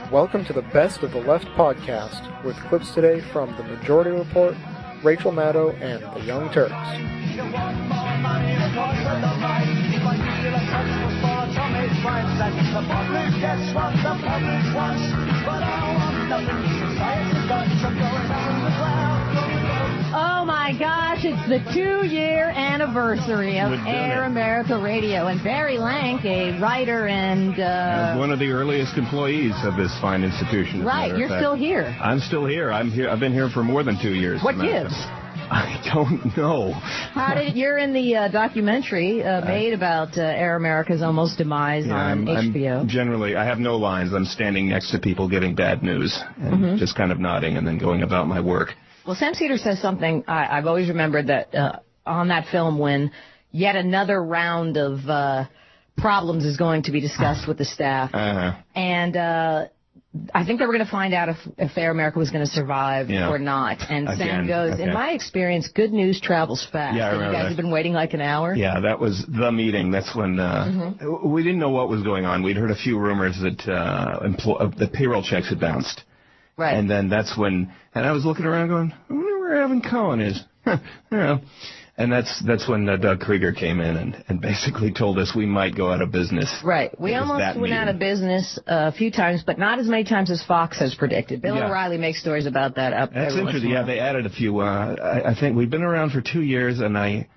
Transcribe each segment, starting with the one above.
Welcome to the Best of the Left podcast, with clips today from The Majority Report, Rachel Maddow, and The Young Turks. Oh my gosh, it's the 2-year anniversary of Air America Radio, and Barry Lank, a writer and one of the earliest employees of this fine institution. Right, you're still here. I'm still here. I've been here for more than 2 years. What gives? I don't know. You're in the documentary made about Air America's almost demise on HBO. I have no lines. I'm standing next to people giving bad news and just kind of nodding and then going about my work. Well, Sam Cedar says something I've always remembered, that on that film, when yet another round of problems is going to be discussed with the staff. And I think they were going to find out if Air America was going to survive or not. And Sam goes, in my experience, good news travels fast. Yeah, I remember you guys have been waiting like an hour? Yeah, that was the meeting. That's when we didn't know what was going on. We'd heard a few rumors that the payroll checks had bounced. Right. And then that's when, and I was looking around going, I wonder where Evan Cohen is. I don't know. And that's when Doug Krieger came in and basically told us we might go out of business. Right. We almost went out of business a few times, but not as many times as Fox has predicted. Bill O'Reilly makes stories about that up there. That's interesting. Yeah, they added a few. I think we've been around for 2 years, and I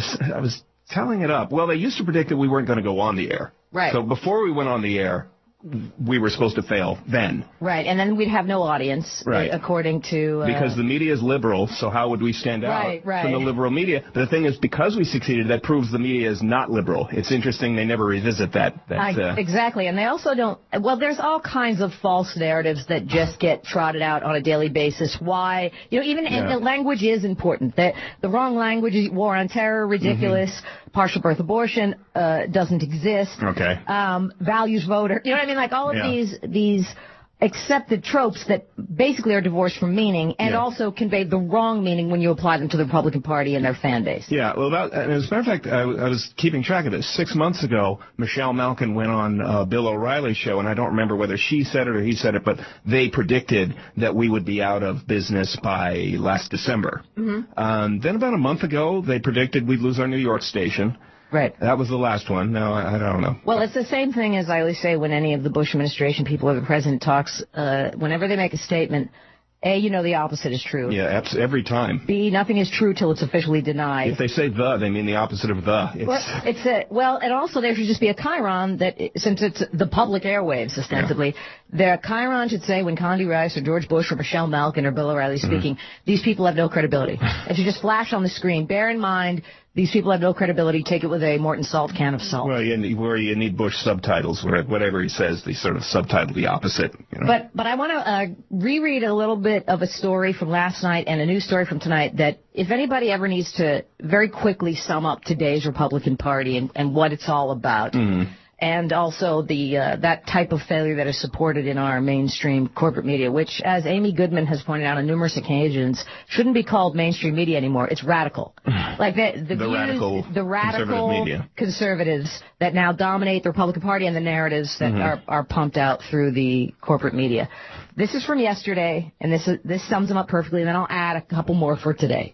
was tallying it up. Well, they used to predict that we weren't going to go on the air. Right. So before we went on the air, we were supposed to fail then. Right, and then we'd have no audience, according to... because the media is liberal, so how would we stand out from the liberal media? But the thing is, because we succeeded, that proves the media is not liberal. It's interesting they never revisit that. Exactly, and they also don't... Well, there's all kinds of false narratives that just get trotted out on a daily basis. Why? And the language is important. The wrong language is war on terror, ridiculous, partial birth abortion doesn't exist. Okay. Values voter. You know what I mean? Like all of these accepted tropes that basically are divorced from meaning and also convey the wrong meaning when you apply them to the Republican Party and their fan base. Yeah, well, and as a matter of fact, I was keeping track of this. 6 months ago, Michelle Malkin went on Bill O'Reilly's show, and I don't remember whether she said it or he said it, but they predicted that we would be out of business by last December. Then about a month ago, they predicted we'd lose our New York station. Right. That was the last one. No, I don't know. Well, it's the same thing as I always say when any of the Bush administration people or the president talks. Whenever they make a statement, A, the opposite is true. Yeah, every time. B, nothing is true till it's officially denied. If they say they mean the opposite of the. And also there should just be a chyron that, since it's the public airwaves, ostensibly, their chyron should say when Condi Rice or George Bush or Michelle Malkin or Bill O'Reilly speaking, these people have no credibility. It should just flash on the screen. Bear in mind, these people have no credibility. Take it with a Morton Salt can of salt. Well, you need Bush subtitles, where whatever he says, they sort of subtitle the opposite. But I want to reread a little bit of a story from last night and a news story from tonight that if anybody ever needs to very quickly sum up today's Republican Party and what it's all about, and also that type of failure that is supported in our mainstream corporate media, which, as Amy Goodman has pointed out on numerous occasions, shouldn't be called mainstream media anymore. It's radical. Like the radical conservatives that now dominate the Republican Party and the narratives that are pumped out through the corporate media. This is from yesterday, and this sums them up perfectly, and then I'll add a couple more for today.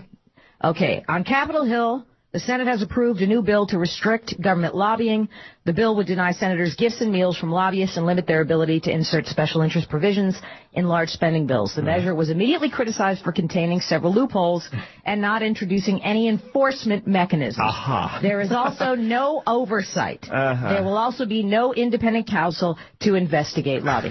Okay. On Capitol Hill, the Senate has approved a new bill to restrict government lobbying. The bill would deny senators gifts and meals from lobbyists and limit their ability to insert special interest provisions in large spending bills. The measure was immediately criticized for containing several loopholes and not introducing any enforcement mechanisms. There is also no oversight. There will also be no independent counsel to investigate lobbying.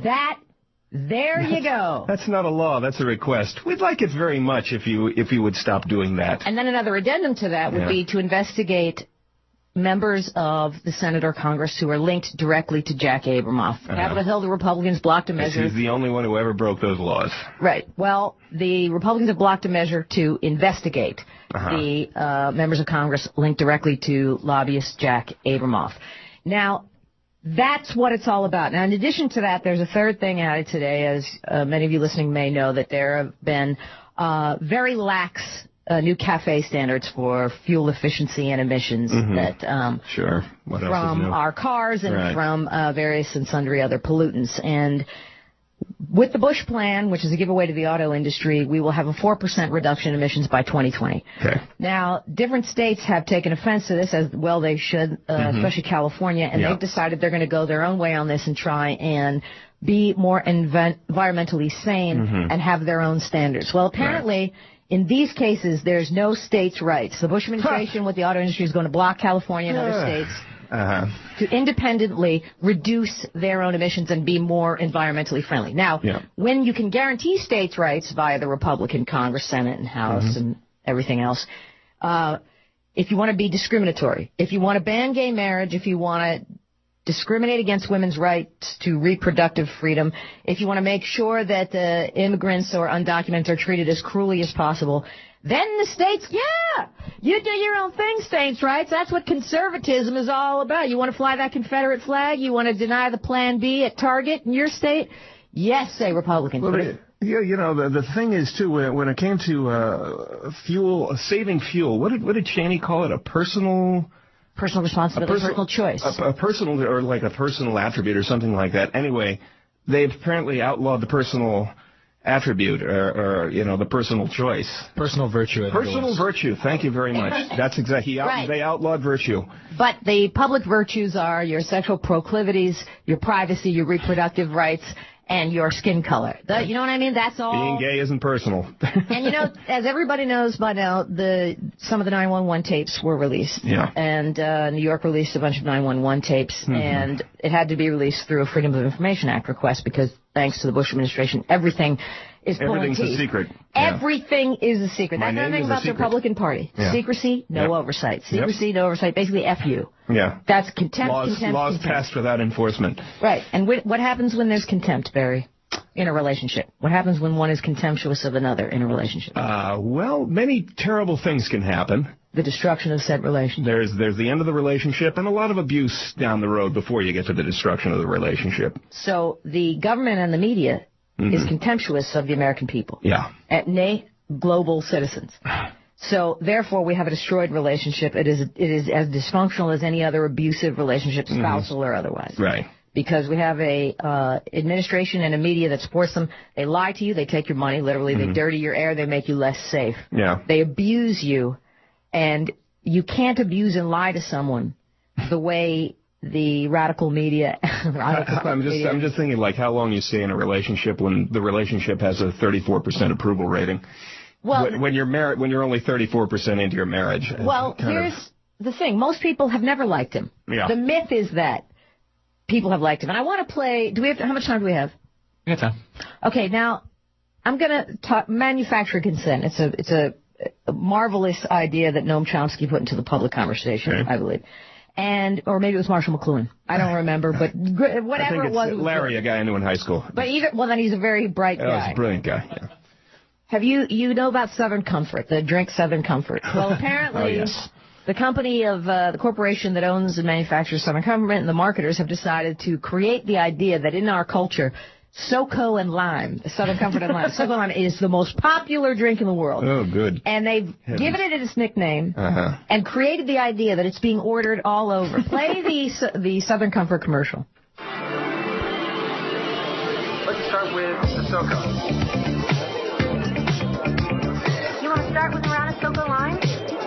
There you go. That's not a law. That's a request. We'd like it very much if you would stop doing that. And then another addendum to that would be to investigate members of the Senate or Congress who are linked directly to Jack Abramoff. Capitol Hill, the Republicans blocked a measure. He's the only one who ever broke those laws. Right. Well, the Republicans have blocked a measure to investigate the members of Congress linked directly to lobbyist Jack Abramoff. Now, that's what it's all about. Now, in addition to that, there's a third thing added today. As many of you listening may know, that there have been very lax new CAFE standards for fuel efficiency and emissions that Sure. What else from is new? our cars and Right. from various and sundry other pollutants. And with the Bush plan, which is a giveaway to the auto industry, we will have a 4% reduction in emissions by 2020. Okay. Now, different states have taken offense to this, as well they should, especially California, and Yeah. they've decided they're going to go their own way on this and try and be more environmentally sane and have their own standards. Well, apparently, in these cases, there's no states' rights. The Bush administration with the auto industry is going to block California and other states to independently reduce their own emissions and be more environmentally friendly. Now, when you can guarantee states' rights via the Republican Congress, Senate, and House and everything else, if you want to be discriminatory, if you want to ban gay marriage, if you want to discriminate against women's rights to reproductive freedom, if you want to make sure that immigrants or undocumented are treated as cruelly as possible, then the states, you do your own thing, states' rights. That's what conservatism is all about. You want to fly that Confederate flag? You want to deny the Plan B at Target in your state? Yes, say Republicans. Well, yeah, you know, the thing is, too, when it came to saving fuel, what did Cheney call it? A personal responsibility, personal choice. A personal, or like a personal attribute or something like that. Anyway, they've apparently outlawed the personal attribute or you know, the personal choice. Personal virtue. Personal virtue. Thank you very much. That's exactly. They outlawed virtue. But the public virtues are your sexual proclivities, your privacy, your reproductive rights, and your skin color. You know what I mean? That's all. Being gay isn't personal. And, you know, as everybody knows by now, some of the 911 tapes were released. Yeah. And New York released a bunch of 911 tapes, and it had to be released through a Freedom of Information Act request because, thanks to the Bush administration, everything is pulling teeth. Everything's a secret. Everything is a secret. That's another thing about the Republican Party. Yeah. Secrecy, no oversight. Secrecy, no oversight. Basically, F you. Yeah. That's contempt, Laws contempt. passed without enforcement. Right. And what happens when there's contempt, Barry, in a relationship? What happens when one is contemptuous of another in a relationship? Well, many terrible things can happen. The destruction of said relationship. There's the end of the relationship and a lot of abuse down the road before you get to the destruction of the relationship. So the government and the media is contemptuous of the American people. Yeah. Nay, global citizens. So therefore, we have a destroyed relationship. It is as dysfunctional as any other abusive relationship, spousal or otherwise. Right. Because we have a administration and a media that supports them. They lie to you. They take your money. Literally, they dirty your air. They make you less safe. Yeah. They abuse you, and you can't abuse and lie to someone the way the radical media. I'm just thinking, like, how long you stay in a relationship when the relationship has a 34% approval rating. Well, when you're married, when you're only 34% into your marriage. Well, here's the thing: most people have never liked him. Yeah. The myth is that people have liked him, and I want to play. How much time do we have? We got time. Okay, now I'm going to talk manufactured consent. It's a marvelous idea that Noam Chomsky put into the public conversation, I believe. Or maybe it was Marshall McLuhan. I don't remember, but whatever it was. Larry, a guy I knew in high school. But then he's a very bright guy. He's a brilliant guy. Yeah. Have you know about Southern Comfort, the drink Southern Comfort? Well, apparently, the company of the corporation that owns and manufactures Southern Comfort and the marketers have decided to create the idea that in our culture, SoCo and Lime, Southern Comfort and Lime, SoCo and Lime is the most popular drink in the world. Oh, good. And they've given it its nickname and created the idea that it's being ordered all over. Play the Southern Comfort commercial. Let's start with the SoCo. You want to start with a round of SoCo Lime?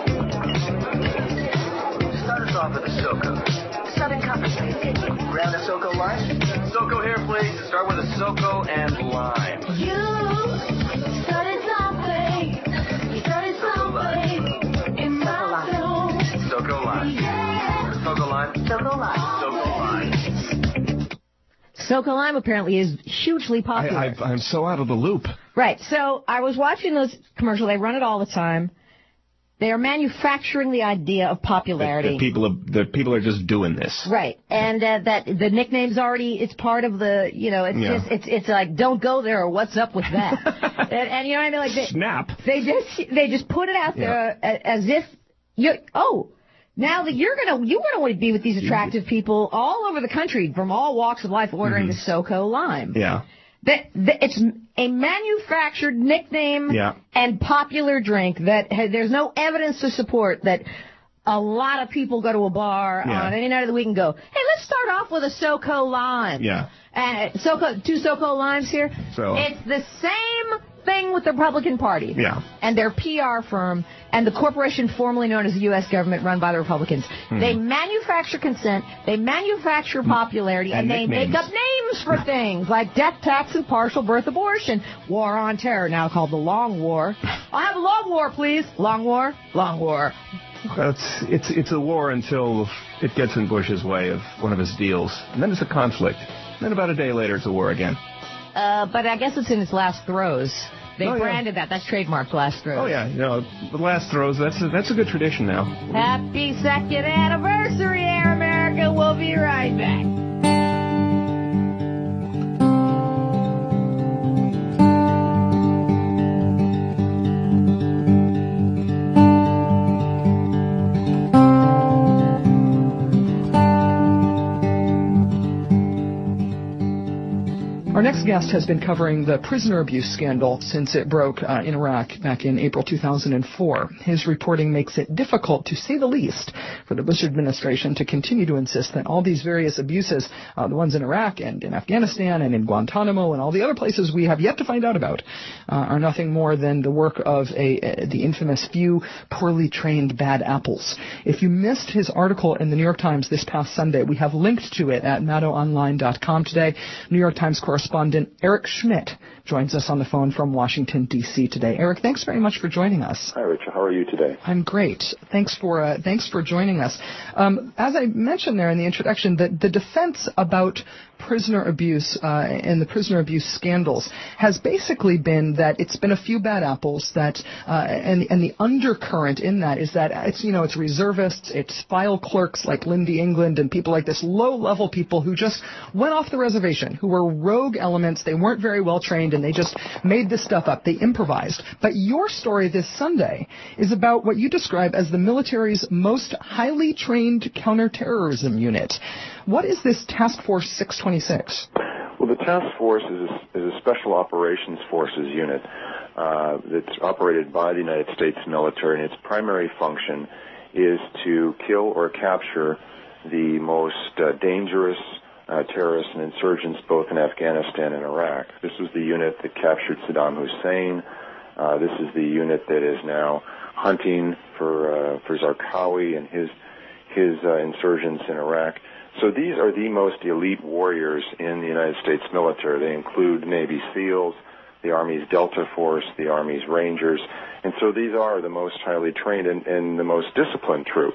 Start us off with the SoCo. Southern Comfort, please. Round of SoCo Lime? SoCo here, please. Start with a SoCo and lime. You started something. You started something in my soul. SoCo Lime. Yeah. SoCo Lime. SoCo Lime. SoCo Lime. SoCo Lime apparently is hugely popular. I'm so out of the loop. Right. So I was watching those commercials. They run it all the time. They are manufacturing the idea of popularity. The people are just doing this. Right. And that the nickname's already, it's part of the, it's like, don't go there or what's up with that. and you know what I mean? Like Snap. They just put it out there as if now that you want to be with these attractive people all over the country from all walks of life ordering the SoCo Lime. Yeah. It's a manufactured nickname Yeah. and popular drink that there's no evidence to support that a lot of people go to a bar Yeah. on any night of the week and go, hey, let's start off with a SoCo lime. Yeah. Two SoCo limes here. So- It's the same thing with the Republican Party. Yeah. And their PR firm and the corporation formerly known as the U.S. government run by the Republicans. They manufacture consent, they manufacture popularity, and they nicknames. make up names for things like death tax and partial birth abortion. War on terror, now called the Long War. I'll have a long war, please. Long war, long war. It's a war until it gets in Bush's way of one of his deals. And then it's a conflict. And then about a day later, it's a war again. But I guess it's in its last throes. They Oh, yeah. branded that. That's trademarked, last throes. Oh, yeah. The last throws, that's a good tradition now. Happy second anniversary, Air America. We'll be right back. Our next guest has been covering the prisoner abuse scandal since it broke in Iraq back in April 2004. His reporting makes it difficult, to say the least, for the Bush administration to continue to insist that all these various abuses, the ones in Iraq and in Afghanistan and in Guantanamo and all the other places we have yet to find out about, are nothing more than the work of the infamous few poorly trained bad apples. If you missed his article in the New York Times this past Sunday, we have linked to it at MaddoOnline.com today. New York Times correspondent Eric Schmidt joins us on the phone from Washington, D.C. today. Eric, thanks very much for joining us. Hi, Richard. How are you today? I'm great. Thanks for joining us. As I mentioned there in the introduction, the defense about prisoner abuse and the prisoner abuse scandals has basically been that it's been a few bad apples, that and the undercurrent in that is that it's reservists, it's file clerks like Lindy England and people like this, low-level people who just went off the reservation, who were rogue elements. They weren't very well trained and they just made this stuff up. They improvised. But your story this Sunday is about what you describe as the military's most highly trained counterterrorism unit. What is this Task Force 626? Well, the task force is a special operations forces unit that's operated by the United States military, and its primary function is to kill or capture the most dangerous terrorists and insurgents both in Afghanistan and Iraq. This was the unit that captured Saddam Hussein. This is the unit that is now hunting for Zarqawi and his insurgents in Iraq. So these are the most elite warriors in the United States military. They include Navy SEALs, the Army's Delta Force, the Army's Rangers, and so these are the most highly trained and the most disciplined troops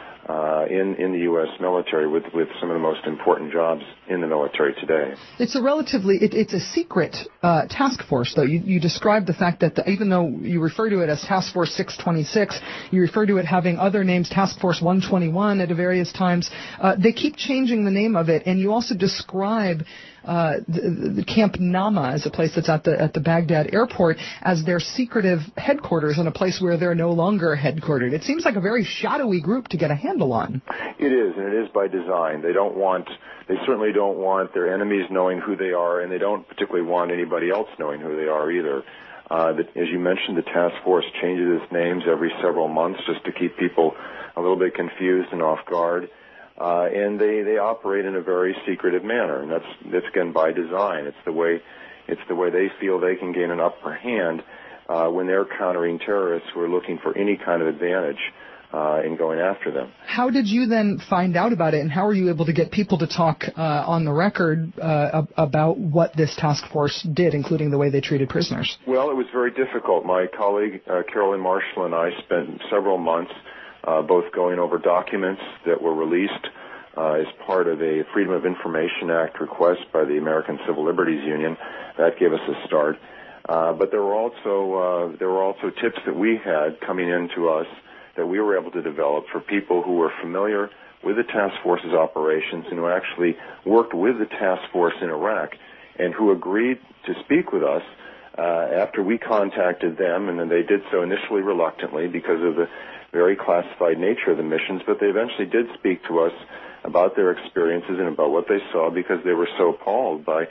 in the U.S. military, with some of the most important jobs in the military today. It's a secret task force, though. You describe the fact that even though you refer to it as Task Force 626, you refer to it having other names, Task Force 121 at various times. They keep changing the name of it, and you also describe the Camp Nama as a place that's at the Baghdad airport as their secretive headquarters in a place where they're no longer headquartered. It seems like a very shadowy group to get a handle on. It is, and it is by design. They certainly don't want their enemies knowing who they are, and they don't particularly want anybody else knowing who they are either. As you mentioned, the task force changes its names every several months just to keep people a little bit confused and off guard. And they operate in a very secretive manner, and that's again by design. It's the way they feel they can gain an upper hand when they're countering terrorists who are looking for any kind of advantage in going after them. How did you then find out about it, and how were you able to get people to talk on the record about what this task force did, including the way they treated prisoners? Well, it was very difficult. My colleague Carolyn Marshall and I spent several months both going over documents that were released as part of a Freedom of Information Act request by the American Civil Liberties Union. That gave us a start. But there were also tips that we had coming into us that we were able to develop for people who were familiar with the task force's operations and who actually worked with the task force in Iraq and who agreed to speak with us after we contacted them, and then they did so initially reluctantly because of the very classified nature of the missions, but they eventually did speak to us about their experiences and about what they saw because they were so appalled by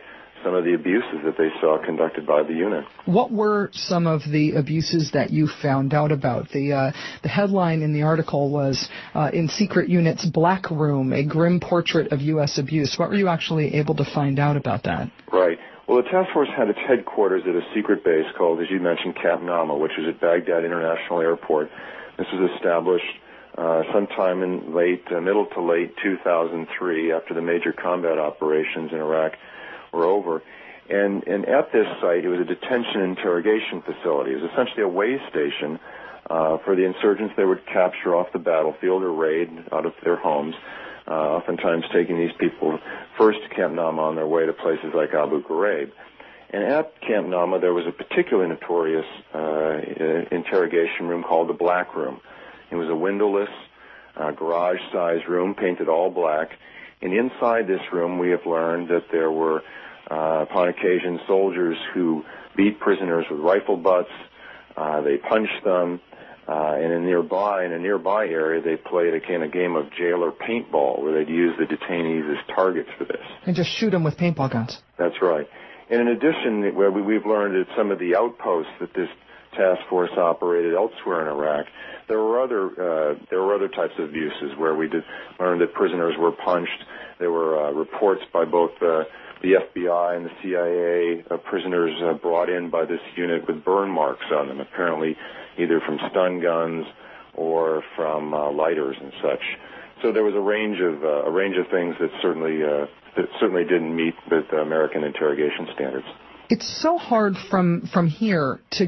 some of the abuses that they saw conducted by the unit. What were some of the abuses that you found out about? The headline in the article was, In Secret Unit's Black Room, a grim portrait of U.S. abuse. What were you actually able to find out about that? Right. Well, the task force had its headquarters at a secret base called, as you mentioned, Camp Nama, which was at Baghdad International Airport. This was established sometime in middle to late 2003, after the major combat operations in Iraq were over. And at this site, it was a detention interrogation facility. It was essentially a way station for the insurgents they would capture off the battlefield or raid out of their homes, oftentimes taking these people first to Camp Nama on their way to places like Abu Ghraib. And at Camp Nama, there was a particularly notorious interrogation room called the Black Room. It was a windowless, garage-sized room painted all black. And inside this room, we have learned that there were, upon occasion, soldiers who beat prisoners with rifle butts. They punched them. And in a nearby area, they played a kind of game of jailer paintball, where they'd use the detainees as targets for this. And just shoot them with paintball guns. That's right. And in addition, we've learned that some of the outposts that this task force operated elsewhere in Iraq, there were other types of abuses where we did learn that prisoners were punched. There were reports by both the FBI and the CIA of prisoners brought in by this unit with burn marks on them, apparently either from stun guns or from lighters and such. So there was a range of things that certainly didn't meet with American interrogation standards. It's so hard from here to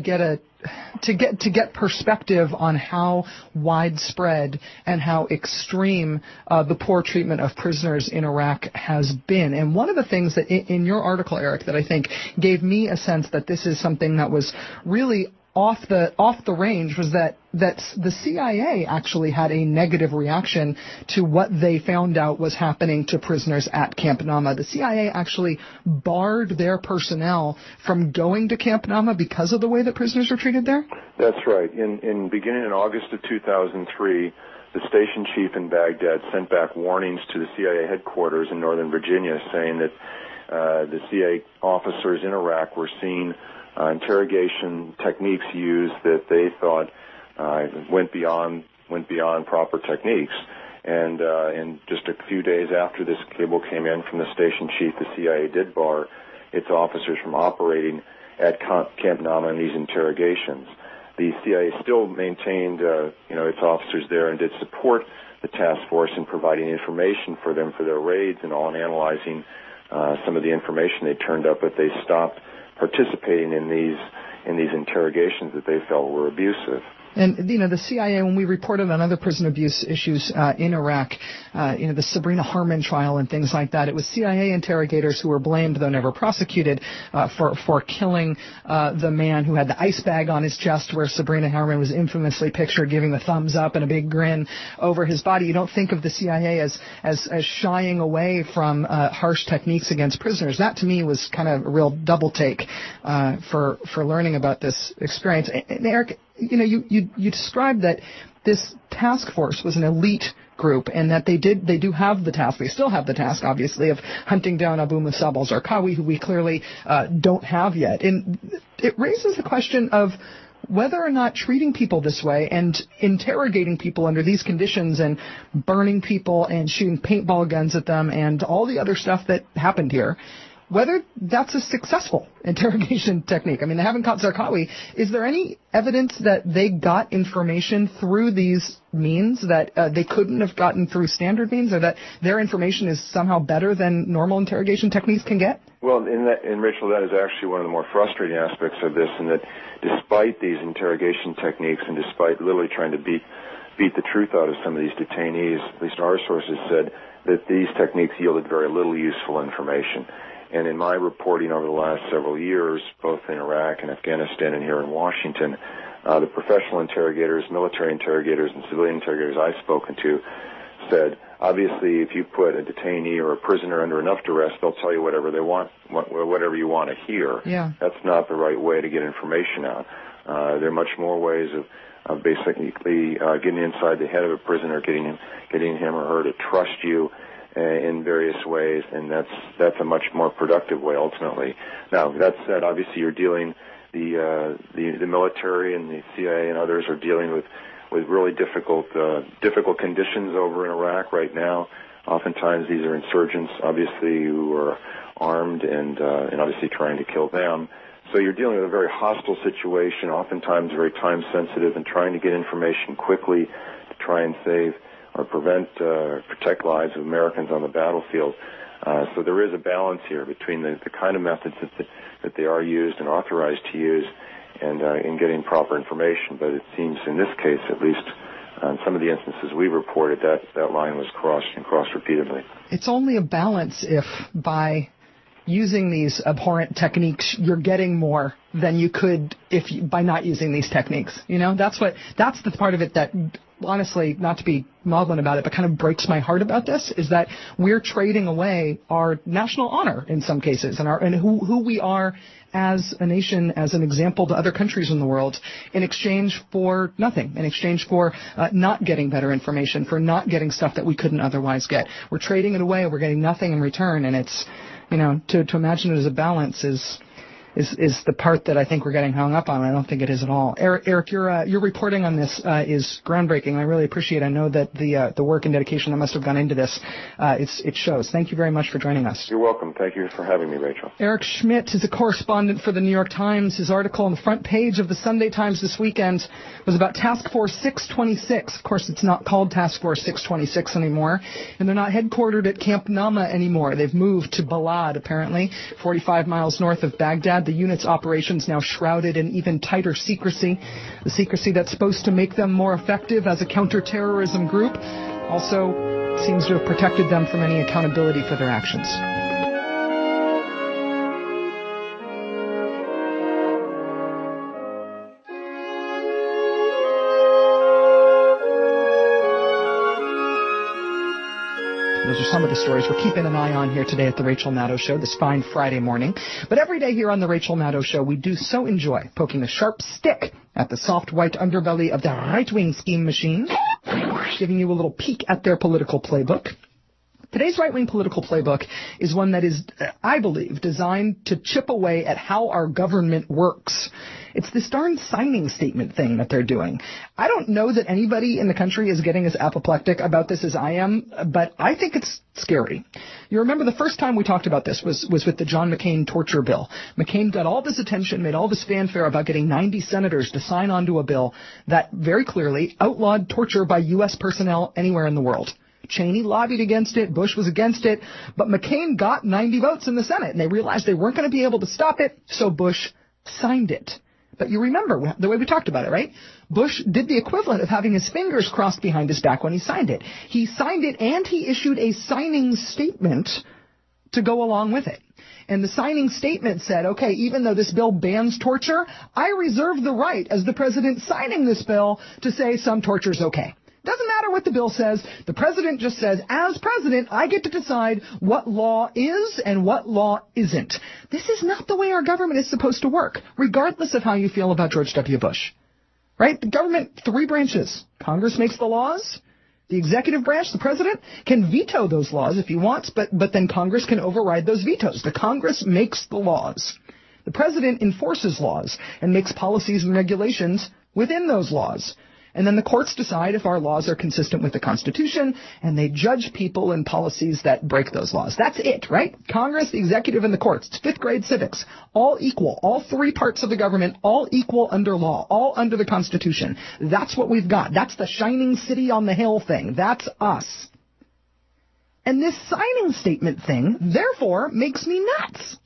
get perspective on how widespread and how extreme the poor treatment of prisoners in Iraq has been. And one of the things that in your article, Eric, that I think gave me a sense that this is something that was really off the range was that the CIA actually had a negative reaction to what they found out was happening to prisoners at Camp Nama. The CIA actually barred their personnel from going to Camp Nama because of the way that prisoners were treated there? That's right. Beginning in August of 2003, the station chief in Baghdad sent back warnings to the CIA headquarters in Northern Virginia saying that the CIA officers in Iraq were seeing interrogation techniques used that they thought went beyond proper techniques. And just a few days after this cable came in from the station chief, the CIA did bar its officers from operating at Camp Nama in these interrogations. The CIA still maintained, its officers there and did support the task force in providing information for them for their raids and all, and analyzing some of the information they turned up, but they stopped participating in these interrogations that they felt were abusive. And, the CIA, when we reported on other prison abuse issues in Iraq, the Sabrina Harmon trial and things like that, it was CIA interrogators who were blamed, though never prosecuted, for killing the man who had the ice bag on his chest, where Sabrina Harmon was infamously pictured giving the thumbs up and a big grin over his body. You don't think of the CIA as shying away from harsh techniques against prisoners. That, to me, was kind of a real double take for learning about this experience. And Eric, you described that this task force was an elite group, and that they do have the task. They still have the task, obviously, of hunting down Abu Musab al-Zarqawi, who we clearly don't have yet. And it raises the question of whether or not treating people this way and interrogating people under these conditions and burning people and shooting paintball guns at them and all the other stuff that happened here, whether that's a successful interrogation technique. I mean, they haven't caught Zarqawi. Is there any evidence that they got information through these means that they couldn't have gotten through standard means, or that their information is somehow better than normal interrogation techniques can get? Well, and Rachel, that is actually one of the more frustrating aspects of this, in that despite these interrogation techniques and despite literally trying to beat the truth out of some of these detainees, at least our sources said that these techniques yielded very little useful information. And in my reporting over the last several years, both in Iraq and Afghanistan and here in Washington, the professional interrogators, military interrogators, and civilian interrogators I've spoken to said, obviously, if you put a detainee or a prisoner under enough duress, they'll tell you whatever they want, whatever you want to hear. Yeah. That's not the right way to get information out. There are much more ways of basically getting inside the head of a prisoner, getting him or her to trust you, in various ways, and that's a much more productive way ultimately. Now, that said, obviously you're dealing the military and the CIA and others are dealing with really difficult conditions over in Iraq right now. Oftentimes these are insurgents, obviously, who are armed and obviously trying to kill them. So you're dealing with a very hostile situation, oftentimes very time sensitive, and trying to get information quickly to try and save or protect lives of Americans on the battlefield. So there is a balance here between the kind of methods that they are used and authorized to use and in getting proper information. But it seems in this case, at least, on some of the instances we reported, that line was crossed and crossed repeatedly. It's only a balance if by using these abhorrent techniques you're getting more than you could by not using these techniques. You know, that's the part of it that, honestly, not to be maudlin about it, but kind of breaks my heart about this, is that we're trading away our national honor in some cases and who we are as a nation, as an example to other countries in the world, in exchange for nothing, in exchange for not getting better information, for not getting stuff that we couldn't otherwise get. We're trading it away, we're getting nothing in return, and it's, you know, to imagine it as a balance is the part that I think we're getting hung up on. I don't think it is at all. Eric, your reporting on this is groundbreaking. I really appreciate it. I know that the work and dedication that must have gone into this, it shows. Thank you very much for joining us. You're welcome. Thank you for having me, Rachel. Eric Schmidt is a correspondent for the New York Times. His article on the front page of the Sunday Times this weekend was about Task Force 626. Of course, it's not called Task Force 626 anymore, and they're not headquartered at Camp Nama anymore. They've moved to Balad, apparently, 45 miles north of Baghdad. The unit's operations now shrouded in even tighter secrecy, the secrecy that's supposed to make them more effective as a counterterrorism group, also seems to have protected them from any accountability for their actions. Those are some of the stories we're keeping an eye on here today at The Rachel Maddow Show, this fine Friday morning. But every day here on The Rachel Maddow Show, we do so enjoy poking a sharp stick at the soft white underbelly of the right-wing scheme machine, giving you a little peek at their political playbook. Today's right-wing political playbook is one that is, I believe, designed to chip away at how our government works. It's this darn signing statement thing that they're doing. I don't know that anybody in the country is getting as apoplectic about this as I am, but I think it's scary. You remember the first time we talked about this was with the John McCain torture bill. McCain got all this attention, made all this fanfare about getting 90 senators to sign on to a bill that very clearly outlawed torture by U.S. personnel anywhere in the world. Cheney lobbied against it, Bush was against it, but McCain got 90 votes in the Senate, and they realized they weren't going to be able to stop it, so Bush signed it. But you remember the way we talked about it, right? Bush did the equivalent of having his fingers crossed behind his back when he signed it. He signed it, and he issued a signing statement to go along with it. And the signing statement said, okay, even though this bill bans torture, I reserve the right, as the president signing this bill, to say some torture's okay. Doesn't matter what the bill says. The president just says, as president, I get to decide what law is and what law isn't. This is not the way our government is supposed to work, regardless of how you feel about George W. Bush. Right? The government, 3 branches. Congress makes the laws. The executive branch, the president, can veto those laws if he wants, but then Congress can override those vetoes. The Congress makes the laws. The president enforces laws and makes policies and regulations within those laws. And then the courts decide if our laws are consistent with the Constitution, and they judge people and policies that break those laws. That's it, right? Congress, the executive, and the courts. It's 5th grade civics. All equal. All 3 parts of the government, all equal under law. All under the Constitution. That's what we've got. That's the shining city on the hill thing. That's us. And this signing statement thing, therefore, makes me nuts.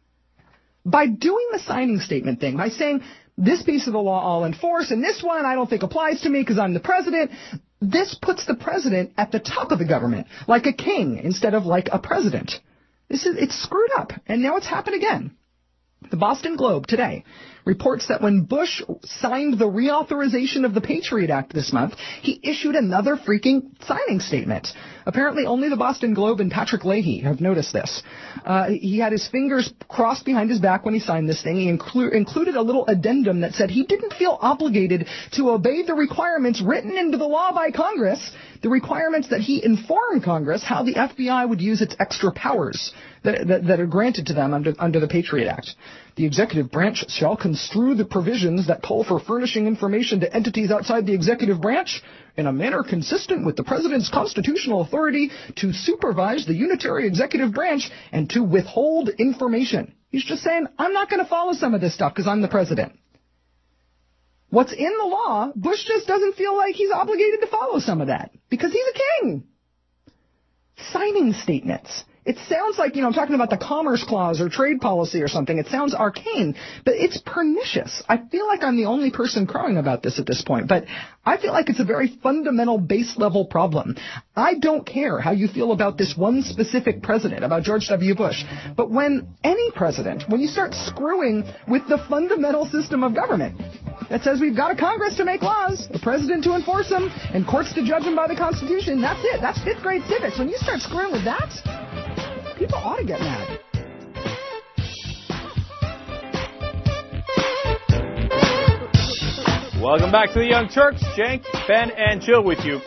By doing the signing statement thing, by saying, this piece of the law I'll enforce, and this one I don't think applies to me because I'm the president. This puts the president at the top of the government, like a king instead of like a president. It's screwed up, and now it's happened again. The Boston Globe today reports that when Bush signed the reauthorization of the Patriot Act this month, he issued another freaking signing statement. Apparently only the Boston Globe and Patrick Leahy have noticed this. He had his fingers crossed behind his back when he signed this thing. He included a little addendum that said he didn't feel obligated to obey the requirements written into the law by Congress, the requirements that he inform Congress how the FBI would use its extra powers that are granted to them under the Patriot Act. The executive branch shall construe the provisions that call for furnishing information to entities outside the executive branch in a manner consistent with the President's constitutional authority to supervise the unitary executive branch and to withhold information. He's just saying, I'm not going to follow some of this stuff because I'm the President. What's in the law, Bush just doesn't feel like he's obligated to follow some of that because he's a king. Signing statements. It sounds like, I'm talking about the Commerce Clause or trade policy or something. It sounds arcane, but it's pernicious. I feel like I'm the only person crowing about this at this point, but I feel like it's a very fundamental base level problem. I don't care how you feel about this one specific president, about George W. Bush, but when any president, when you start screwing with the fundamental system of government that says we've got a Congress to make laws, a president to enforce them, and courts to judge them by the Constitution, that's it. That's fifth grade civics. When you start screwing with that, people ought to get mad. Welcome back to the Young Turks. Cenk, Ben, and Jill with you.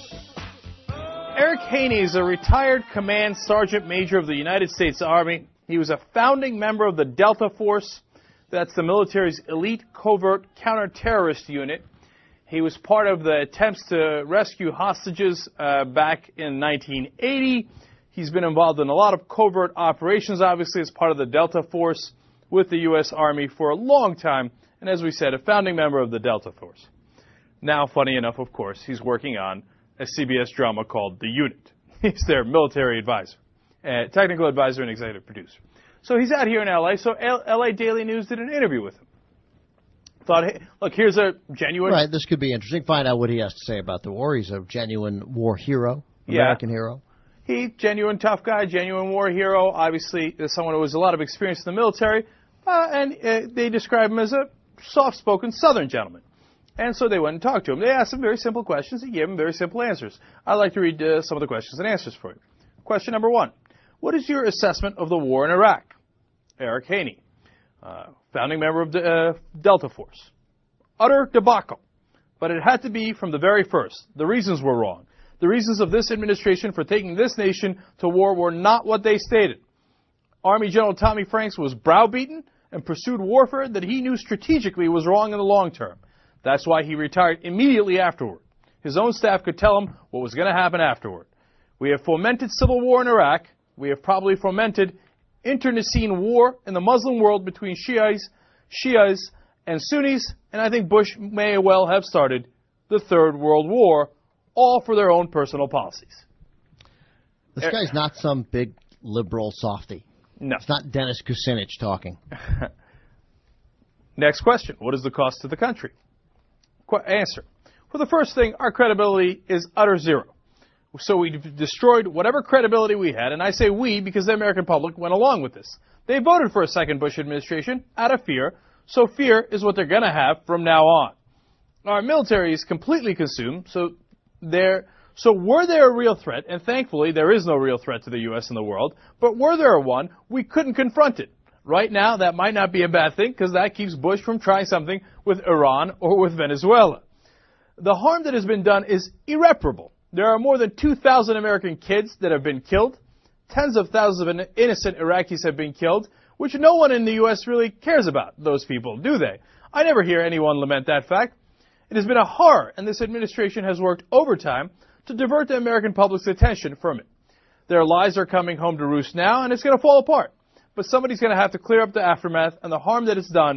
Eric Haney is a retired Command Sergeant Major of the United States Army. He was a founding member of the Delta Force. That's the military's elite covert counter-terrorist unit. He was part of the attempts to rescue hostages back in 1980. He's been involved in a lot of covert operations, obviously, as part of the Delta Force with the U.S. Army for a long time. And as we said, a founding member of the Delta Force. Now, funny enough, of course, he's working on a CBS drama called The Unit. He's their military advisor, technical advisor and executive producer. So he's out here in L.A., so L.A. Daily News did an interview with him. Thought, hey, look, here's a genuine... Right, this could be interesting. Find out what he has to say about the war. He's a genuine war hero, American hero. He, genuine tough guy, genuine war hero, obviously someone who has a lot of experience in the military, and they describe him as a soft-spoken Southern gentleman. And so they went and talked to him. They asked him very simple questions. He gave them very simple answers. I'd like to read some of the questions and answers for you. Question number 1. What is your assessment of the war in Iraq? Eric Haney, founding member of the Delta Force. Utter debacle. But it had to be from the very first. The reasons were wrong. The reasons of this administration for taking this nation to war were not what they stated. Army General Tommy Franks was browbeaten and pursued warfare that he knew strategically was wrong in the long term. That's why he retired immediately afterward. His own staff could tell him what was going to happen afterward. We have fomented civil war in Iraq. We have probably fomented internecine war in the Muslim world between Shias and Sunnis, and I think Bush may well have started the Third World War, all for their own personal policies. This guy's not some big liberal softy. No. It's not Dennis Kucinich talking. Next question. What is the cost to the country? Answer. Well, the first thing, our credibility is utter zero. So we destroyed whatever credibility we had, and I say we because the American public went along with this. They voted for a second Bush administration out of fear, so fear is what they're going to have from now on. Our military is completely consumed, so were there a real threat, and thankfully there is no real threat to the U.S. and the world, but were there one, we couldn't confront it. Right now, that might not be a bad thing because that keeps Bush from trying something with Iran or with Venezuela. The harm that has been done is irreparable. There are more than 2,000 American kids that have been killed. Tens of thousands of innocent Iraqis have been killed, which no one in the U.S. really cares about those people, do they? I never hear anyone lament that fact. It has been a horror, and this administration has worked overtime to divert the American public's attention from it. Their lies are coming home to roost now, and it's going to fall apart. But somebody's going to have to clear up the aftermath, and the harm that it's done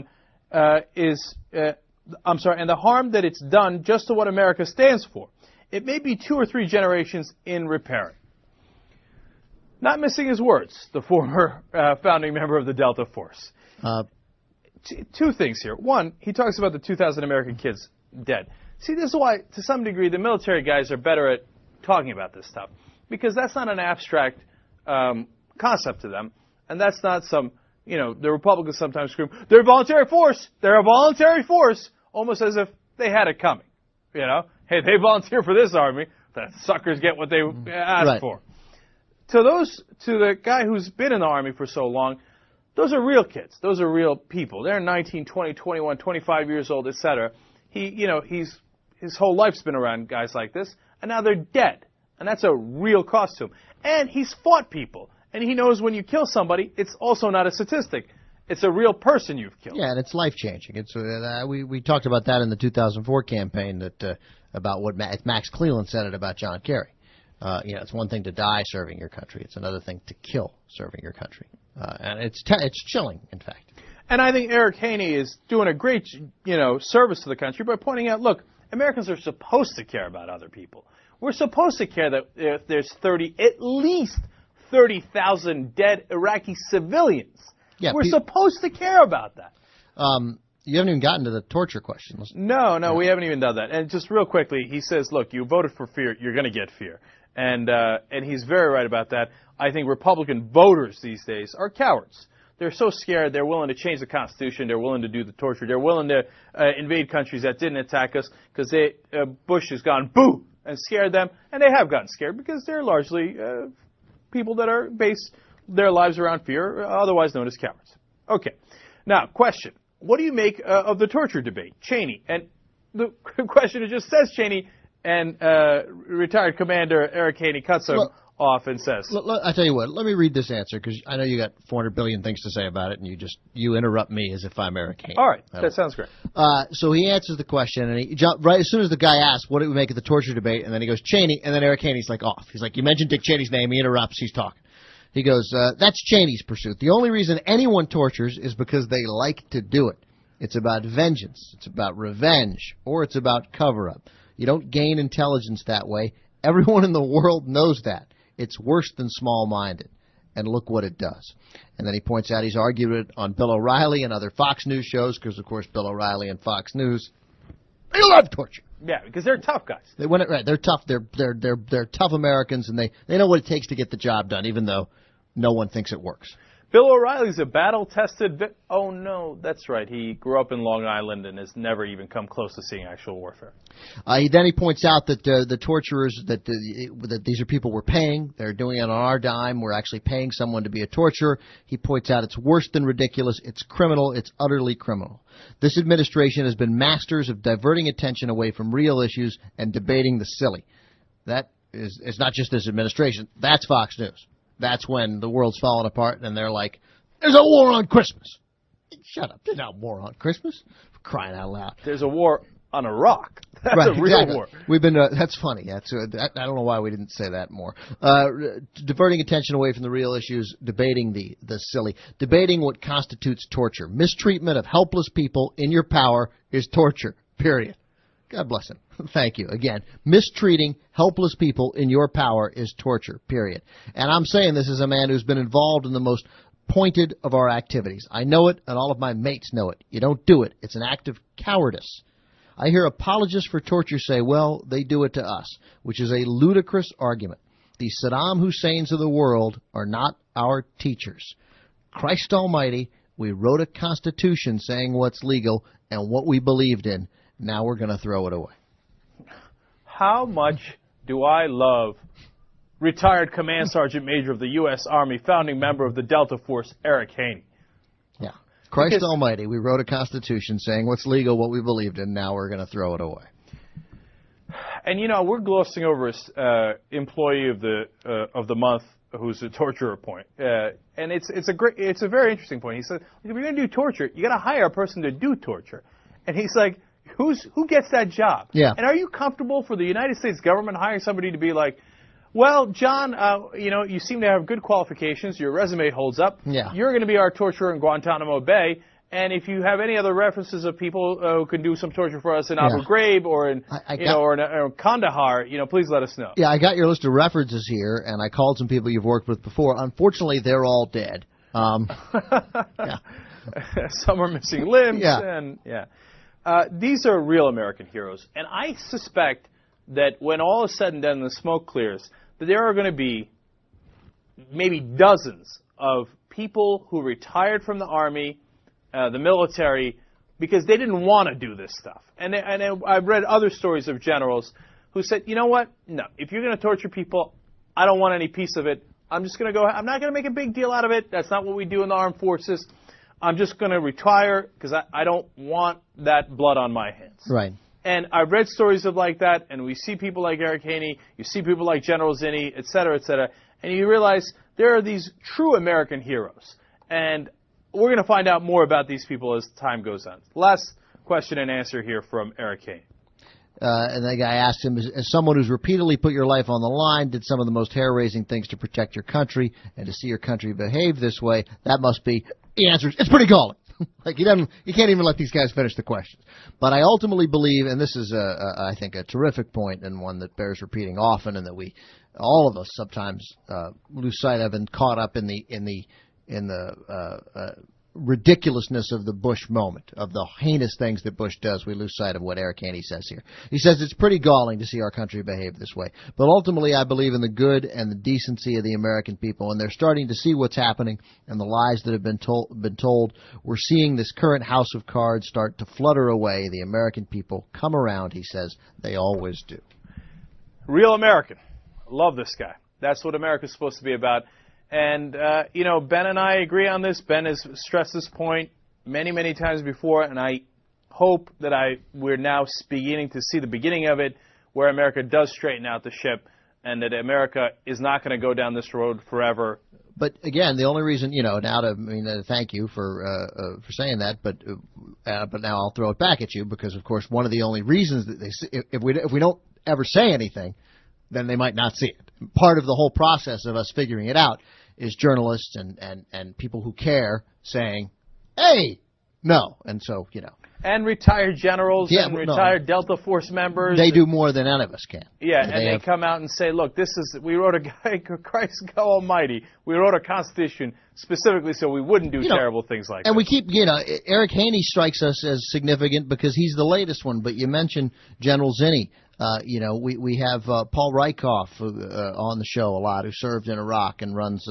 and the harm that it's done just to what America stands for. It may be 2 or 3 generations in repairing. Not missing his words, the former founding member of the Delta Force. 2 things here. 1, he talks about the 2,000 American kids dead. See, this is why, to some degree, the guys are better at talking about this stuff. Because that's not an abstract concept to them. And that's not some, the Republicans sometimes scream, they're a voluntary force. They're a voluntary force. Almost as if they had it coming. Hey, they volunteer for this army. that suckers get what they ask for. To the guy who's been in the Army for so long, those are real kids. Those are real people. They're 19, 20, 21, 25 years old, etc. His whole life's been around guys like this, and now they're dead. And that's a real cost to him. And he's fought people. And he knows when you kill somebody, it's also not a statistic. It's a real person you've killed. Yeah, and it's life-changing. It's we talked about that in the 2004 campaign about what Max Cleland said about John Kerry. It's one thing to die serving your country. It's another thing to kill serving your country. And it's chilling, in fact. And I think Eric Haney is doing a great, service to the country by pointing out, look, Americans are supposed to care about other people. We're supposed to care that if there's at least 30,000 dead Iraqi civilians. Yeah, we're supposed to care about that. You haven't even gotten to the torture question. No, we haven't even done that. And just real quickly, he says, look, you voted for fear, you're going to get fear. And he's very right about that. I think Republican voters these days are cowards. They're so scared, they're willing to change the Constitution, they're willing to do the torture, they're willing to invade countries that didn't attack us because Bush has gone boo and scared them, and they have gotten scared because they're largely people that are based their lives around fear, otherwise known as cowards. Okay. Now, question. What do you make of the torture debate? Cheney. And the question, it just says Cheney, and retired Commander Eric Haney cuts him off and says. I tell you what, let me read this answer, because I know you got 400 billion things to say about it, and you interrupt me as if I'm Eric Haney. All right. That sounds great. So he answers the question, and right as soon as the guy asks, what do we make of the torture debate, and then he goes, Cheney, and then Eric Haney's like off. He's like, you mentioned Dick Cheney's name, he interrupts, he's talking. He goes, that's Cheney's pursuit. The only reason anyone tortures is because they like to do it. It's about vengeance. It's about revenge. Or it's about cover-up. You don't gain intelligence that way. Everyone in the world knows that. It's worse than small-minded. And look what it does. And then he points out he's argued it on Bill O'Reilly and other Fox News shows because, of course, Bill O'Reilly and Fox News, they love torture. Yeah, because they're tough guys. They win it right. They're tough. They're tough Americans, and they know what it takes to get the job done, even though no one thinks it works. Bill O'Reilly's a battle-tested oh, no, that's right. He grew up in Long Island and has never even come close to seeing actual warfare. He points out that the torturers, that these are people we're paying. They're doing it on our dime. We're actually paying someone to be a torturer. He points out it's worse than ridiculous. It's criminal. It's utterly criminal. This administration has been masters of diverting attention away from real issues and debating the silly. That is not just this administration. That's Fox News. That's when the world's falling apart, and they're like, there's a war on Christmas. Shut up. There's no war on Christmas. For crying out loud. There's a war on Iraq. That's right, a real war. We've been, that's funny. I don't know why we didn't say that more. Diverting attention away from the real issues, debating the silly. Debating what constitutes torture. Mistreatment of helpless people in your power is torture, period. God bless him. Thank you. Again, mistreating helpless people in your power is torture, period. And I'm saying this as a man who's been involved in the most pointed of our activities. I know it, and all of my mates know it. You don't do it. It's an act of cowardice. I hear apologists for torture say, well, they do it to us, which is a ludicrous argument. The Saddam Husseins of the world are not our teachers. Christ Almighty, we wrote a constitution saying what's legal and what we believed in. Now we're going to throw it away. How much do I love retired Command Sergeant Major of the U.S. Army, founding member of the Delta Force, Eric Haney. Yeah. Christ Almighty, we wrote a constitution saying what's legal, what we believed in. Now we're going to throw it away. And, we're glossing over employee of the month who's a torturer point. And it's a very interesting point. He said, if you're going to do torture, you got to hire a person to do torture. And he's like, who gets that job? Yeah. And are you comfortable for the United States government hiring somebody to be like, well, John, you seem to have good qualifications. Your resume holds up. Yeah. You're going to be our torturer in Guantanamo Bay. And if you have any other references of people who can do some torture for us in Abu Ghraib or in Kandahar, please let us know. Yeah, I got your list of references here, and I called some people you've worked with before. Unfortunately, they're all dead. Yeah. Some are missing limbs. Yeah. And these are real American heroes. And I suspect that when all is said and done and the smoke clears, that there are going to be maybe dozens of people who retired from the Army, the military, because they didn't want to do this stuff. And I've read other stories of generals who said, you know what? No, if you're going to torture people, I don't want any piece of it. I'm just going to go. I'm not going to make a big deal out of it. That's not what we do in the armed forces. I'm just going to retire because I don't want that blood on my hands. Right. And I've read stories of like that, and we see people like Eric Haney, you see people like General Zinni, et cetera, and you realize there are these true American heroes. And we're going to find out more about these people as time goes on. Last question and answer here from Eric Haney. And the guy asked him, as someone who's repeatedly put your life on the line, did some of the most hair-raising things to protect your country, and to see your country behave this way, that must be, he answers, it's pretty galling. Like, he can't even let these guys finish the questions. But I ultimately believe, and this is, I think, a terrific point, and one that bears repeating often, and that all of us sometimes lose sight of and caught up in the ridiculousness of the Bush moment, of the heinous things that Bush does. We lose sight of what Eric Haney says here. He says it's pretty galling to see our country behave this way. But ultimately, I believe in the good and the decency of the American people, and they're starting to see what's happening and the lies that have been told. We're seeing this current house of cards start to flutter away. The American people come around, he says. They always do. Real American. Love this guy. That's what America's supposed to be about. And, Ben and I agree on this. Ben has stressed this point many, many times before, and I hope that we're now beginning to see the beginning of it, where America does straighten out the ship, and that America is not going to go down this road forever. But again, the only reason, thank you for saying that, but now I'll throw it back at you, because of course one of the only reasons that if we don't ever say anything, then they might not see it. Part of the whole process of us figuring it out is journalists and people who care saying, hey, no. And so, And retired generals and retired Delta Force members. They do more than any of us can. Yeah, and they come out and say, look, we wrote Christ Almighty, we wrote a Constitution specifically so we wouldn't do terrible things like that. And we keep, Eric Haney strikes us as significant because he's the latest one, but you mentioned General Zinni. We have Paul Rykoff on the show a lot, who served in Iraq and runs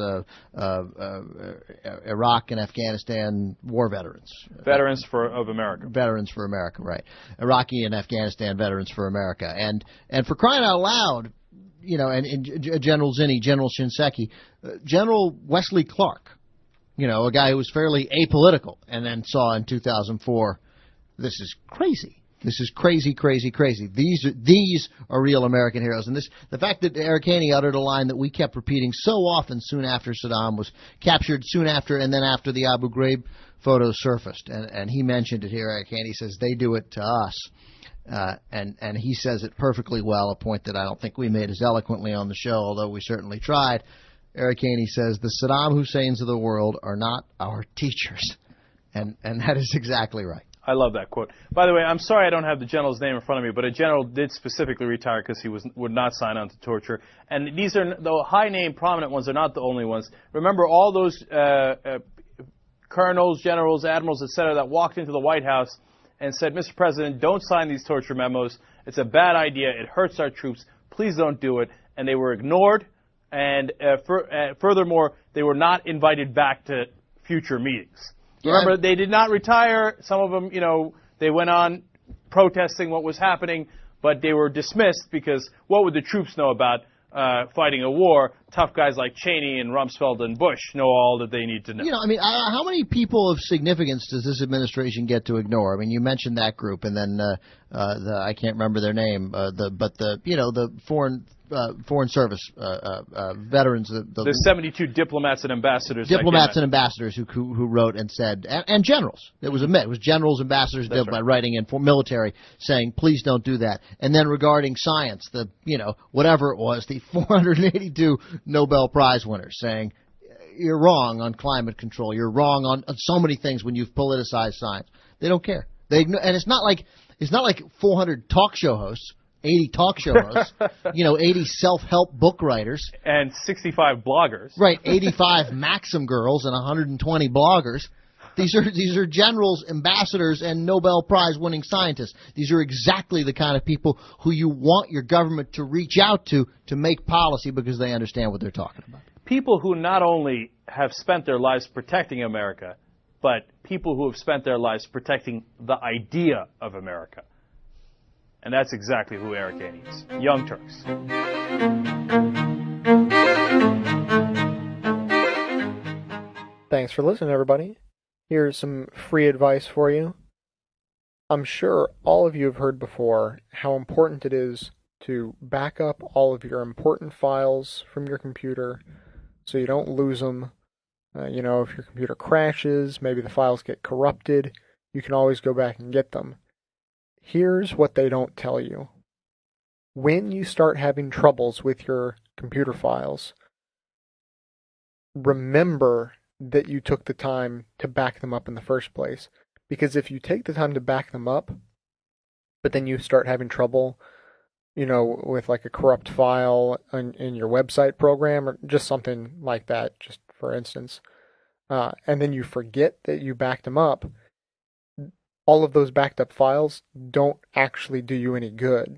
Iraq and Afghanistan war veterans. Veterans of America. Veterans for America, right. Iraqi and Afghanistan Veterans for America. And for crying out loud, and General Zinni, General Shinseki, General Wesley Clark, a guy who was fairly apolitical and then saw in 2004, this is crazy. This is crazy, crazy, crazy. These are real American heroes. And the fact that Eric Haney uttered a line that we kept repeating so often soon after Saddam was captured, soon after, and then after the Abu Ghraib photos surfaced. And he mentioned it here. Eric Haney says, they do it to us. And he says it perfectly well, a point that I don't think we made as eloquently on the show, although we certainly tried. Eric Haney says, the Saddam Husseins of the world are not our teachers. And that is exactly right. I love that quote. By the way, I'm sorry I don't have the general's name in front of me, but a general did specifically retire because he would not sign on to torture. And these are the high-name, prominent ones are not the only ones. Remember all those colonels, generals, admirals, etc., that walked into the White House and said, Mr. President, don't sign these torture memos. It's a bad idea. It hurts our troops. Please don't do it. And they were ignored. And furthermore, they were not invited back to future meetings. Remember, they did not retire. Some of them, they went on protesting what was happening, but they were dismissed because what would the troops know about fighting a war? Tough guys like Cheney and Rumsfeld and Bush know all that they need to know. How many people of significance does this administration get to ignore? I mean, you mentioned that group, and then I can't remember their name, the foreign service veterans, the 72 diplomats and ambassadors. Diplomats and ambassadors who wrote and said, and generals. It was generals, ambassadors, writing in for military saying, please don't do that. And then regarding science, whatever it was, the 482 Nobel Prize winners saying, you're wrong on climate control. You're wrong on so many things when you've politicized science. They don't care. And it's not like 400 talk show hosts. 80 talk show hosts, 80 self-help book writers. And 65 bloggers. Right, 85 Maxim girls and 120 bloggers. These are generals, ambassadors, and Nobel Prize winning scientists. These are exactly the kind of people who you want your government to reach out to make policy because they understand what they're talking about. People who not only have spent their lives protecting America, but people who have spent their lives protecting the idea of America. And that's exactly who Eric Haney is. Young Turks. Thanks for listening, everybody. Here's some free advice for you. I'm sure all of you have heard before how important it is to back up all of your important files from your computer so you don't lose them. If your computer crashes, maybe the files get corrupted, you can always go back and get them. Here's what they don't tell you. When you start having troubles with your computer files, remember that you took the time to back them up in the first place. Because if you take the time to back them up, but then you start having trouble, with like a corrupt file in your website program or just something like that, just for instance, and then you forget that you backed them up, all of those backed up files don't actually do you any good.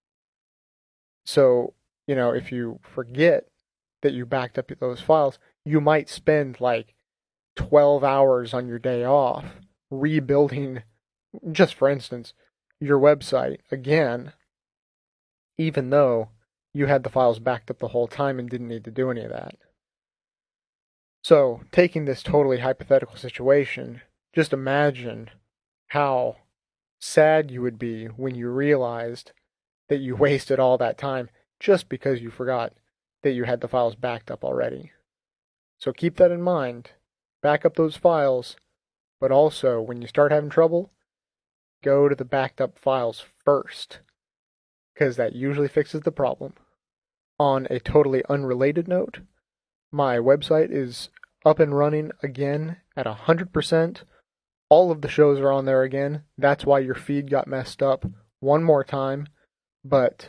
So, if you forget that you backed up those files, you might spend like 12 hours on your day off rebuilding, just for instance, your website again, even though you had the files backed up the whole time and didn't need to do any of that. So, taking this totally hypothetical situation, just imagine how sad you would be when you realized that you wasted all that time just because you forgot that you had the files backed up already. So keep that in mind. Back up those files, but also when you start having trouble, go to the backed up files first, because that usually fixes the problem. On a totally unrelated note, my website is up and running again at 100%. All of the shows are on there again. That's why your feed got messed up one more time, but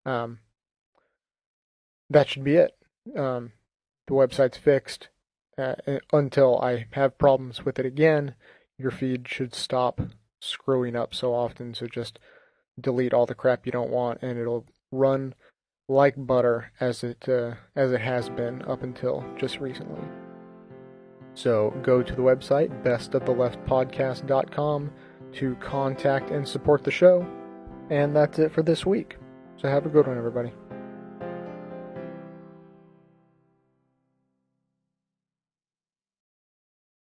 that should be it. The website's fixed. Until I have problems with it again, your feed should stop screwing up so often, so just delete all the crap you don't want, and it'll run like butter as it has been up until just recently. So go to the website, bestoftheleftpodcast.com, to contact and support the show, and that's it for this week. So have a good one, everybody.